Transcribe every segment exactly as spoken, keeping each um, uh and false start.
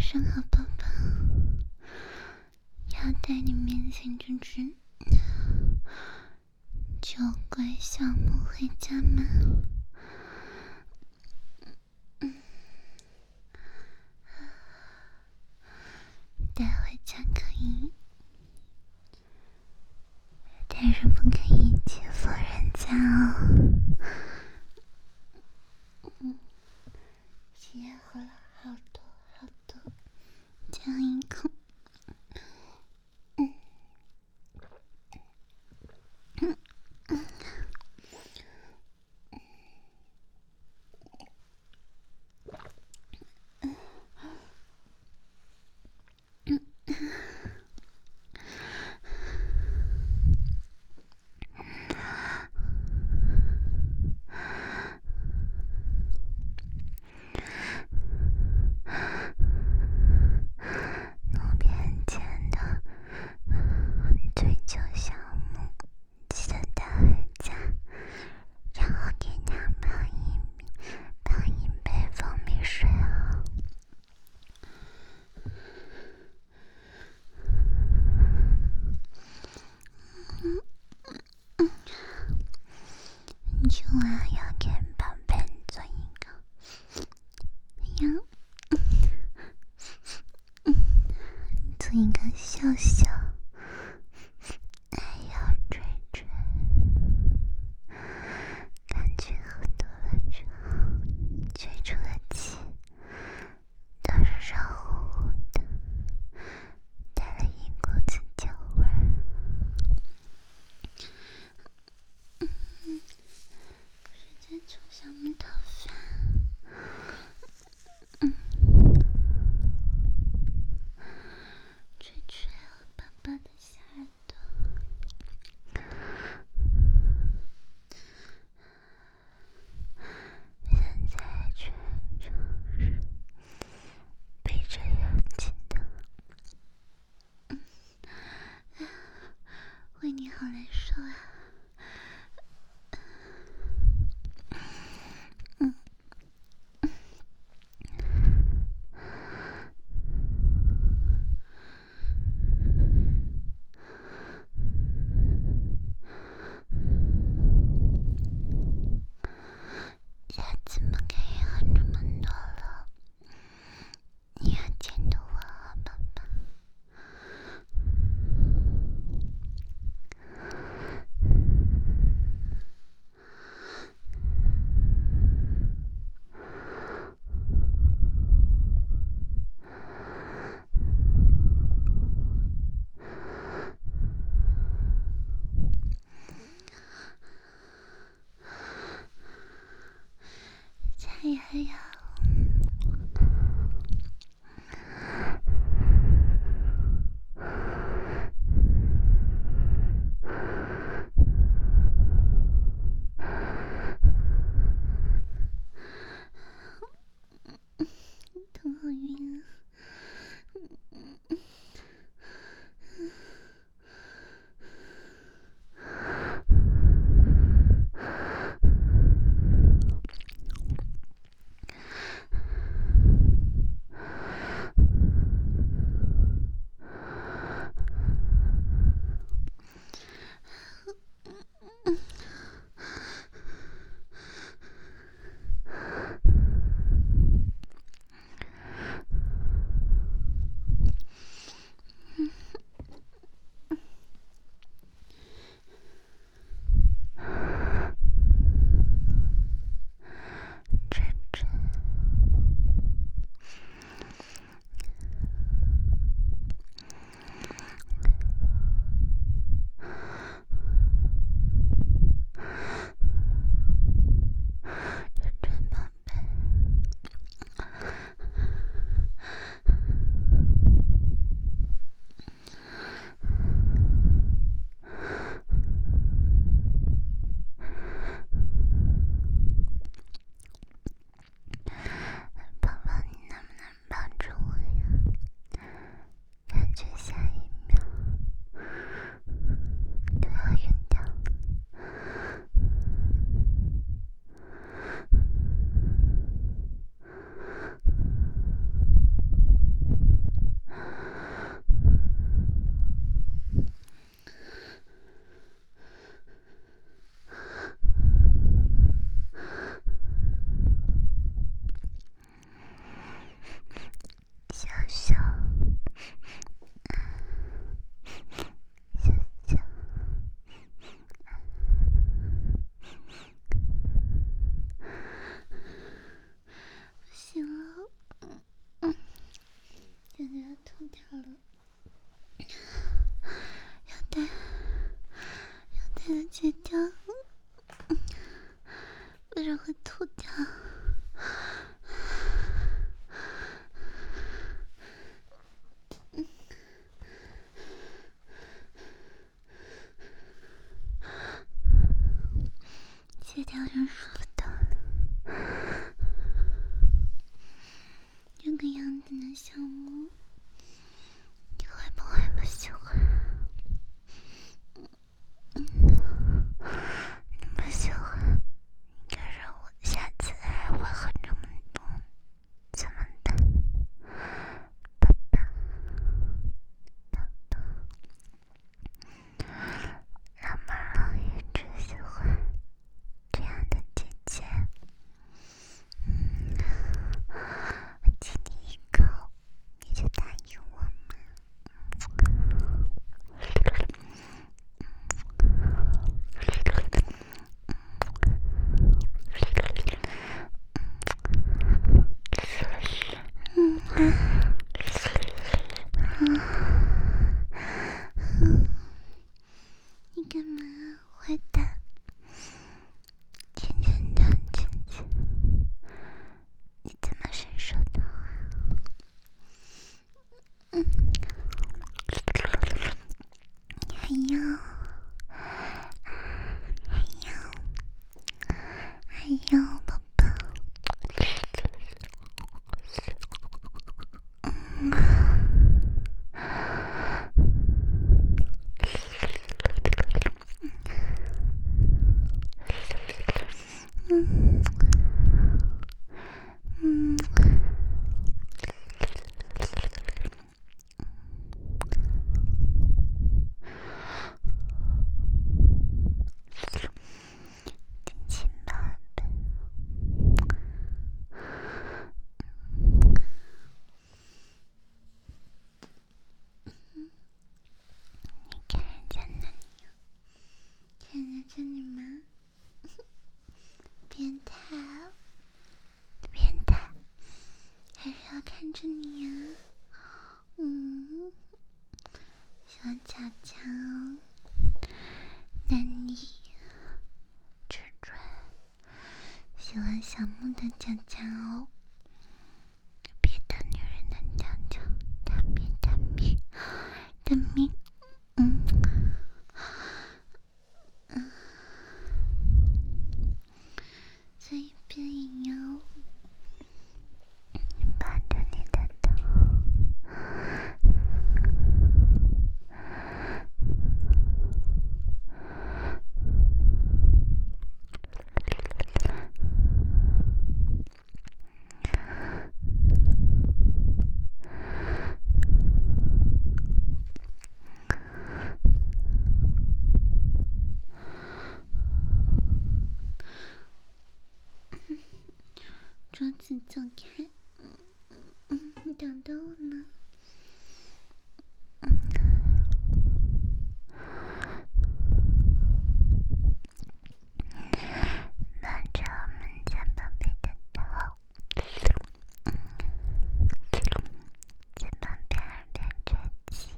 上好宝宝，要带你面前这只酒鬼小母回家吗？带回家可以，但是不可以欺负人家哦。嗯，今天喝了好多好多，这样一口。嗯嗯嗯嗯嗯路边捡的追求小木，记得带回家，然后给它泡一泡一杯蜂蜜水哦。嗯嗯，今晚要给宝贝做一个呀，嗯，做一个笑笑，还要追追，感觉喝多了之后，追出的气都是热乎乎的，带了一股子酒味儿。嗯，不是在抽小木头饭。嗯， 点的项目，你会不会不喜欢？嗯，你不喜欢，可是我下次还会喝这么多，怎么办？爸爸，爸爸，老妈老爷只喜欢这样的姐姐。嗯，我亲你一口，你就答应我吗？嗯嗯，你干嘛坏蛋？亲亲他，亲亲，你怎么伸手的啊？嗯，还有，还有，还有，宝宝。嗯。嗯嗯，亲宝贝，你看人家那里，看人家你们，变态，变态，还是要看着你呀、啊？嗯，小脚脚，男女之准，喜欢小木的脚脚哦，别的女人的脚脚，大咪大咪大咪，嗯嗯，随便摇，抱着你的头。桌子走开，嗯嗯，你等等我呢。抱着我们家宝贝的头，在旁边耳边吹气。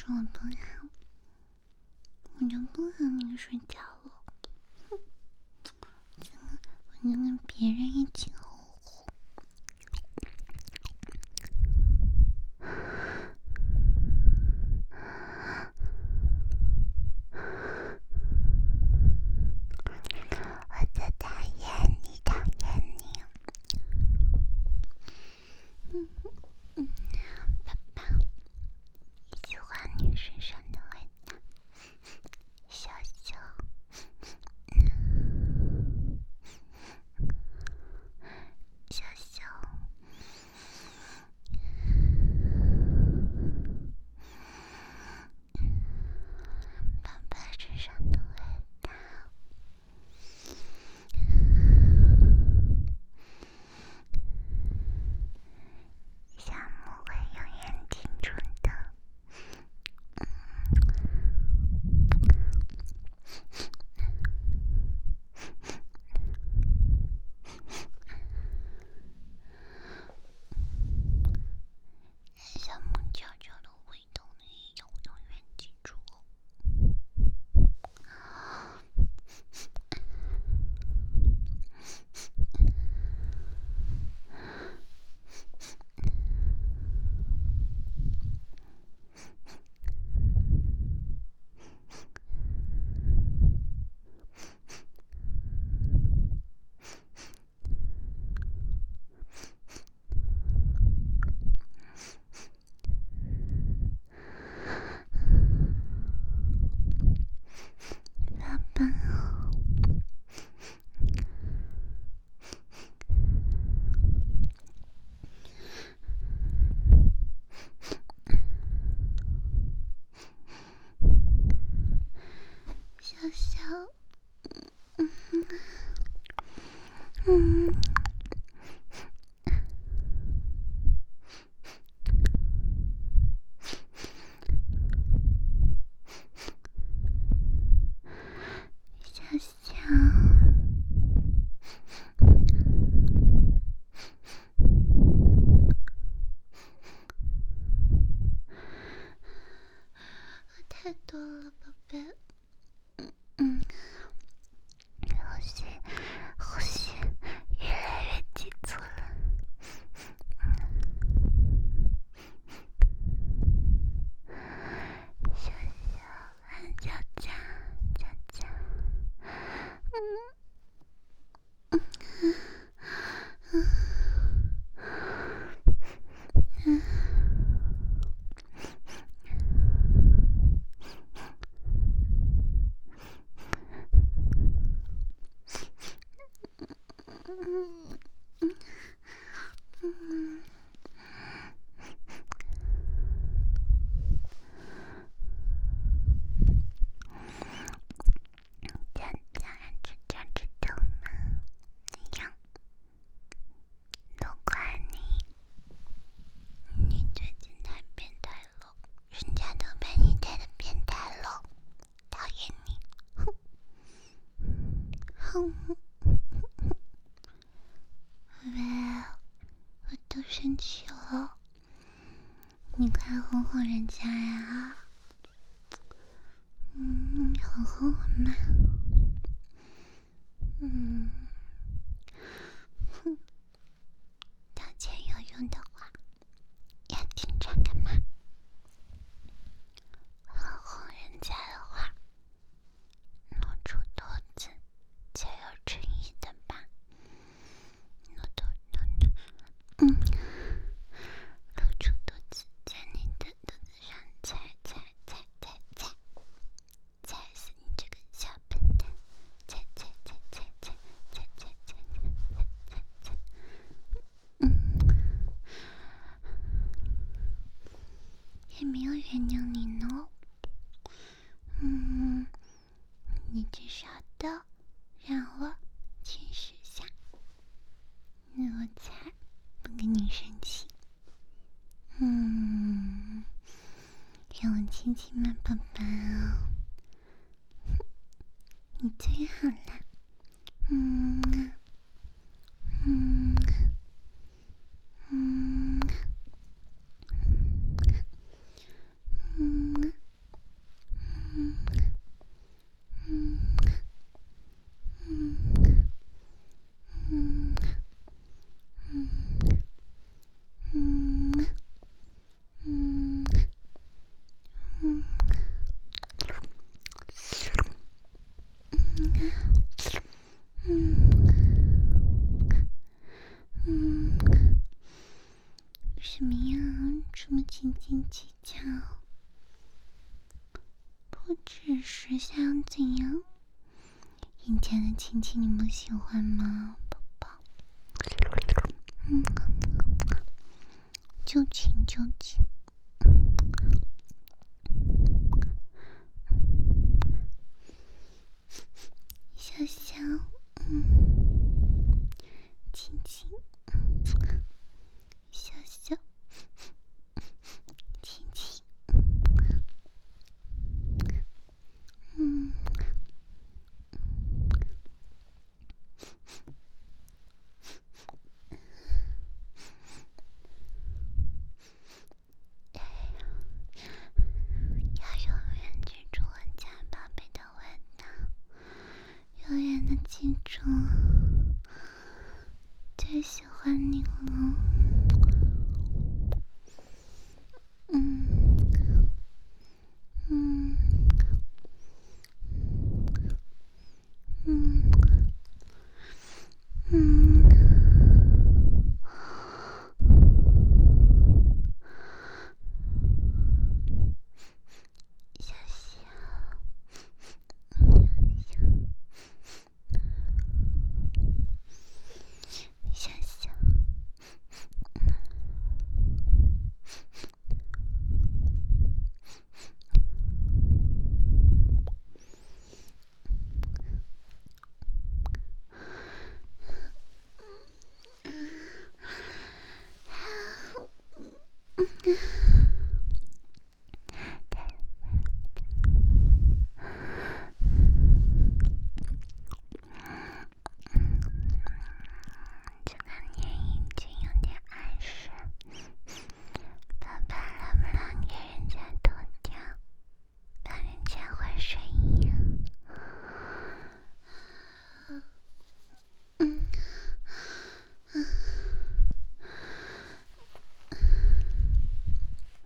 说我不好，我就不和你睡觉了。我就跟别人一起吼吼。我在讨厌你，讨厌你。嗯嗯，爸爸，你喜欢你身上的味道，小小。小小，爸爸身上的味道，小木会永远记住的。小木悄悄的回头呢，要永远记住哦。爸爸，小小，嗯嗯。小小，喝太多了，宝贝。嗯嗯，呼吸呼吸越来越急促了。小小，佳佳，佳佳，嗯嗯嗯嗯。嗯嗯嗯，这样这样知道知道吗？这样，都怪你，你最近太变态了，人家都被你带的变态了，讨厌你，哼，哼。喂，我都生气了，你快哄哄人家呀！嗯，哄哄我嘛。嗯，哼，道歉有用的话，要紧张干嘛？哄哄人家的话，露出肚子，才有诚意的吧？露肚肚，嗯，露出肚子，在你的肚子上踩踩踩踩踩，踩死你这个小笨蛋！踩踩踩踩踩踩踩踩踩踩踩，嗯，也没有原谅你呢。嗯，你至少都让我见识下，那我才不跟你生气。嗯，让我亲亲嘛，宝宝，你最好啦。嗯嗯嗯嗯。 什么呀？这么斤斤计较？不只是想怎样？人家的亲亲你不喜欢吗，宝宝？嗯，就亲就亲。小小，嗯，亲亲，小小，亲亲，嗯。要永远记住我家宝贝的味道，永远的记住，最喜欢你了。嗯嗯嗯嗯。小小，小小，这个你已经有点碍事，宝宝能不能给人家脱掉，让人家会睡意？嗯嗯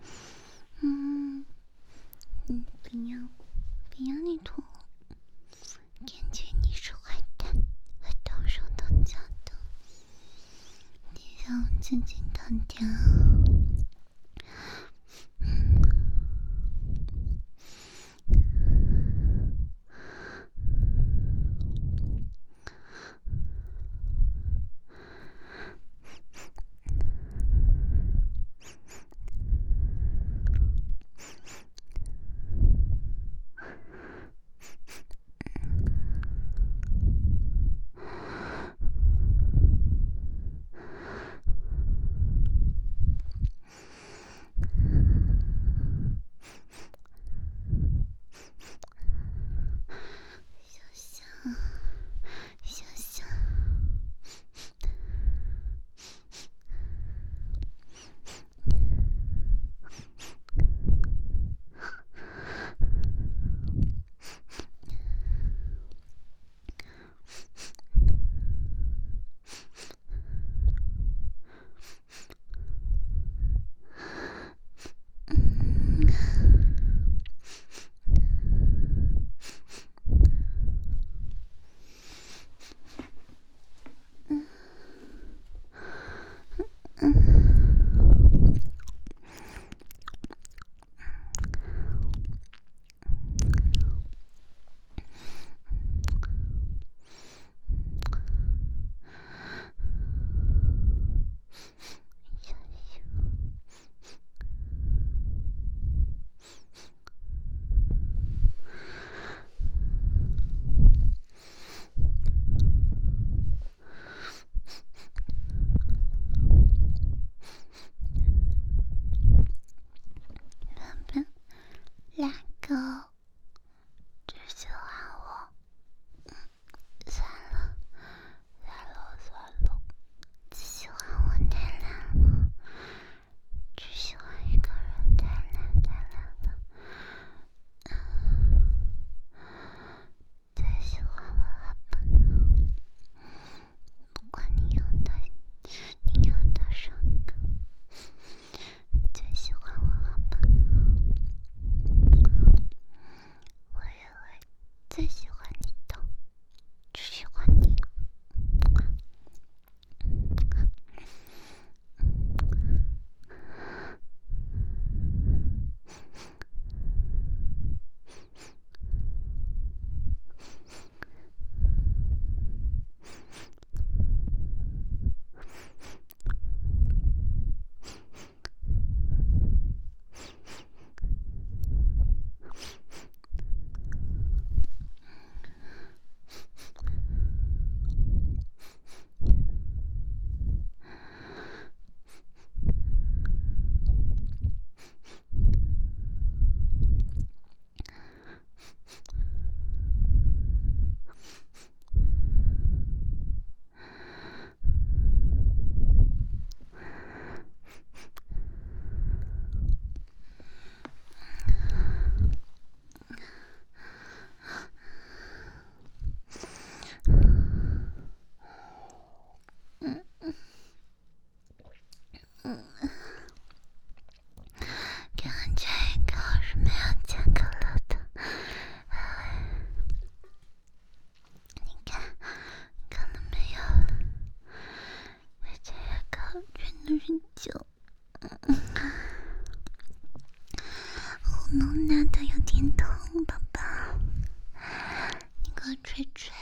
弄拿的有点痛，宝宝，你给我吹吹，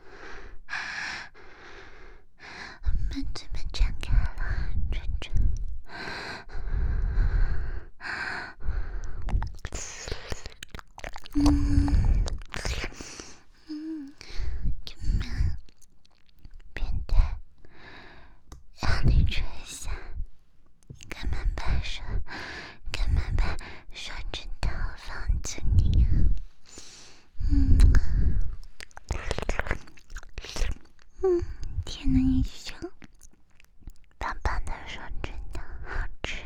把嘴巴张开了，吹吹。嗯嗯，怎么变态？让你吹一下，你干嘛把手，干嘛把手指头放进你？嗯嗯，天哪，你手棒棒的手指头好吃。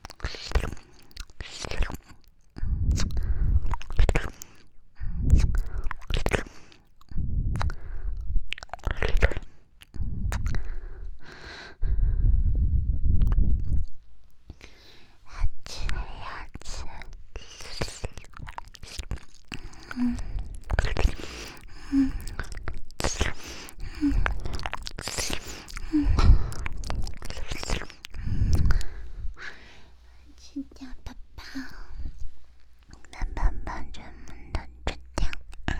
嗯嗯嗯嗯，吃掉宝宝，把宝宝这么的吃掉。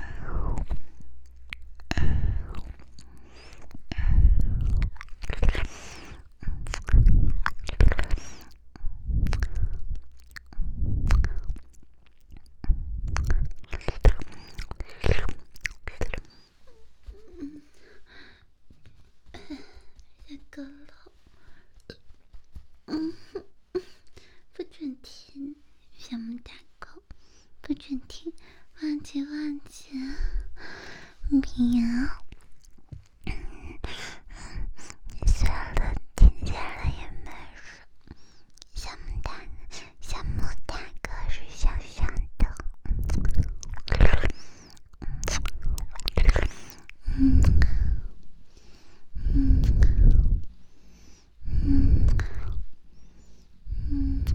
下个了，嗯，不准听，小母大狗，不准听，忘记忘记，不要。算了，听见了也没事。小母大，小母大哥是小小的。嗯嗯嗯嗯，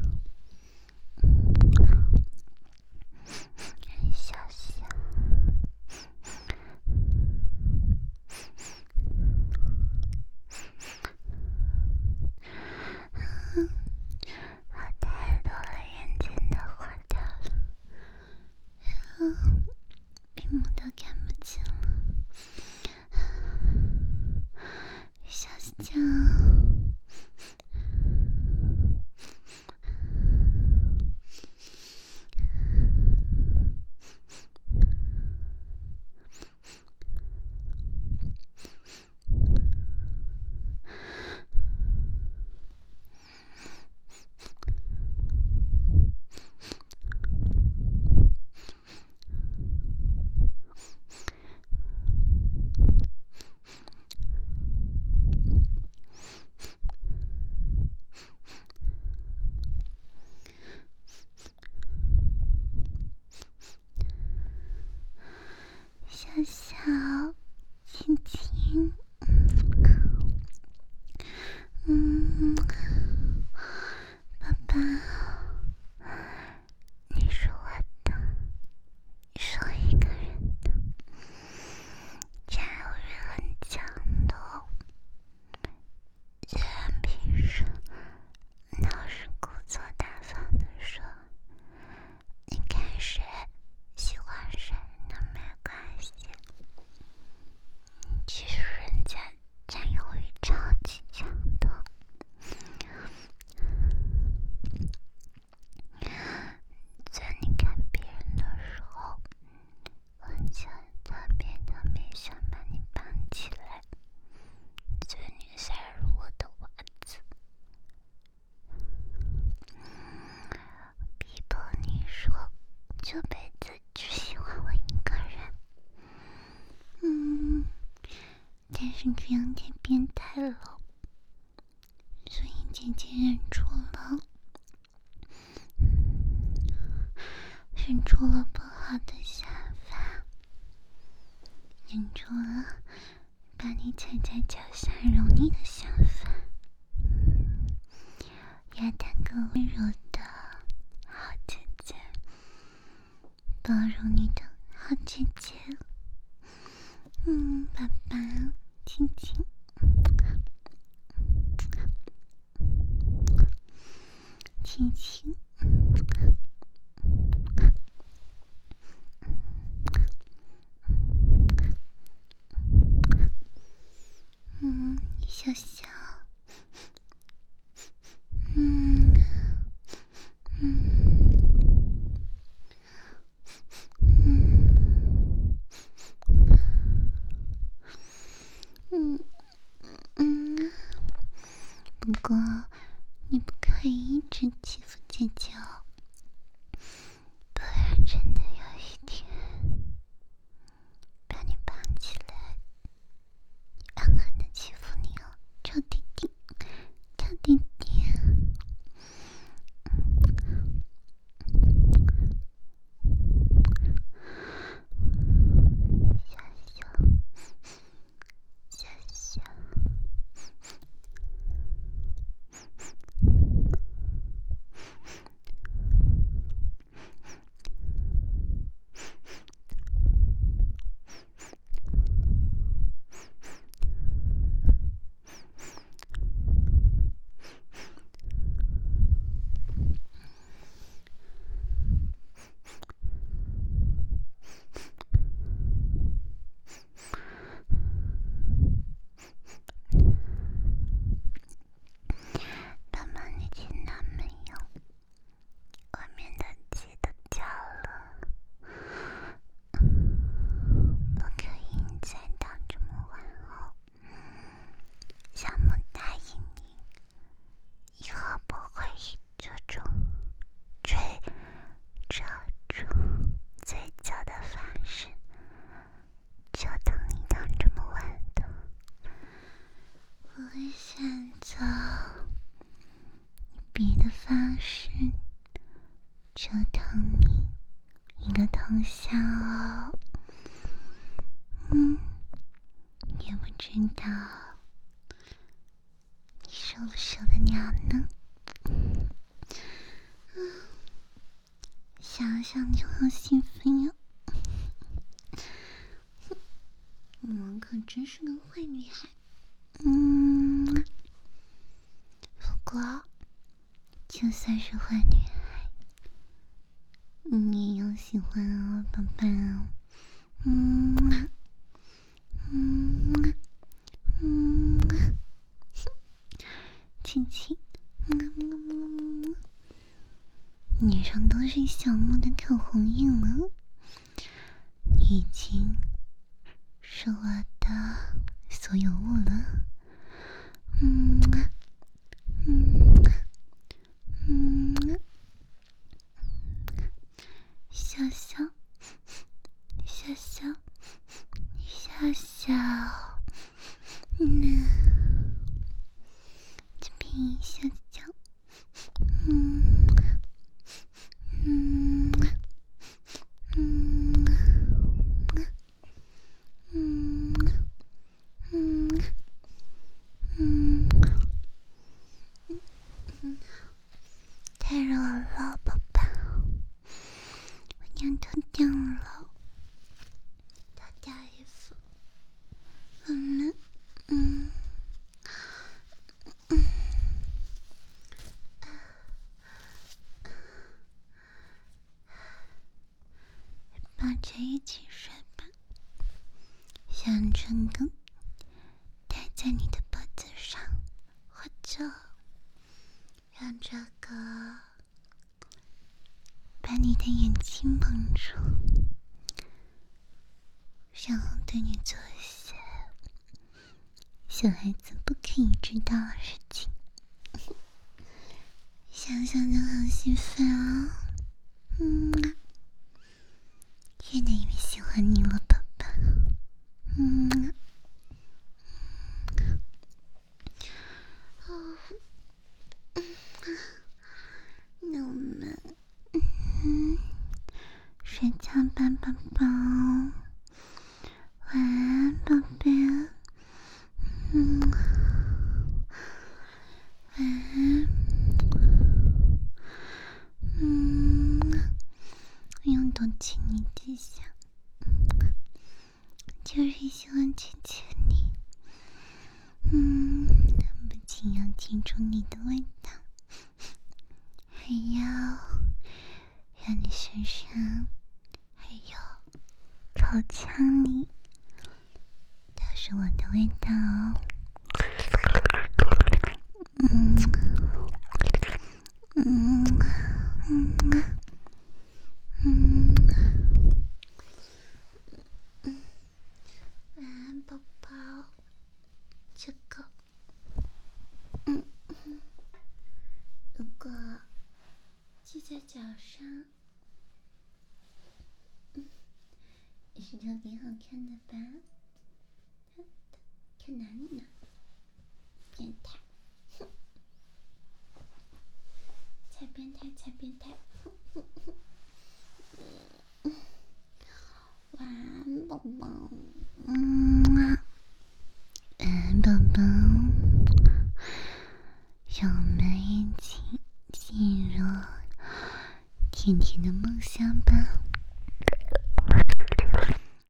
小小。好太多了，眼睛都花掉了，嗯，屏幕都看不清了，小小。小小亲亲，嗯，爸爸，你是我的，你是我一个人的，占有欲很强的。虽然平时老是故作大方的说，你看谁喜欢谁都没关系，其实人家占有欲超级强的。在你看别人的时候，我就特别特别想把你绑起来，所以你塞入我的袜子，逼迫你说这辈子只喜欢我一个人。嗯，但是这样太变态了，所以姐姐忍住了，忍住了不好的想法，忍住了把你踩在脚下揉你的想法。嗯，要当个温柔的好姐姐，包容你的好姐姐。嗯，爸爸，亲亲，亲亲， 欺负姐姐哦，不然真的有一天把你绑起来，狠狠的欺负你哦，臭弟弟，臭弟弟。小小小小。爸妈，你听到没有？外面的鸡都叫了，不可以再到这么晚哦。小木答应你，以后不会以这种追着住嘴角的方式折腾你到这么晚的。我会选择别的方式折腾你一个通宵哦。嗯，也不知道你受不受得了呢？嗯，想想就好兴奋哟。我可真是个坏女孩。嗯，不过就算是坏女孩，你也要喜欢哦，宝贝哦。嗯嗯嗯，亲亲，嗯，脸上都是小木的口红印了，你已经是我的所有物了。嗯嗯嗯，小小小小小小，嗯，这边小小，嗯嗯嗯嗯嗯嗯嗯，太热了，宝宝，我娘脱掉了，脱掉衣服，嗯嗯嗯，抱着一起睡吧，想成功戴在你的脖子上，或者让这个把你的眼睛蒙住，然后对你做一些小孩子不可以知道的事情，想想就好兴奋啊！嗯，越来越喜欢你了，宝宝。嗯，哦，那我们嗯睡觉吧，宝宝。晚安，宝贝。嗯，晚安。嗯，我要多亲你几下，就是喜欢亲亲你。嗯，不仅要记住你的味道，还要让你身上还有口腔里都是我的味道哦。嗯嗯嗯嗯嗯，晚安，宝宝。这个，嗯嗯，如果系在脚上，嗯，也是特别好看的吧？看哪里呢？变态！哼，才变态，才变态！晚安，宝宝。嗯，嗯，宝宝，让我们一起进入甜甜的梦乡吧。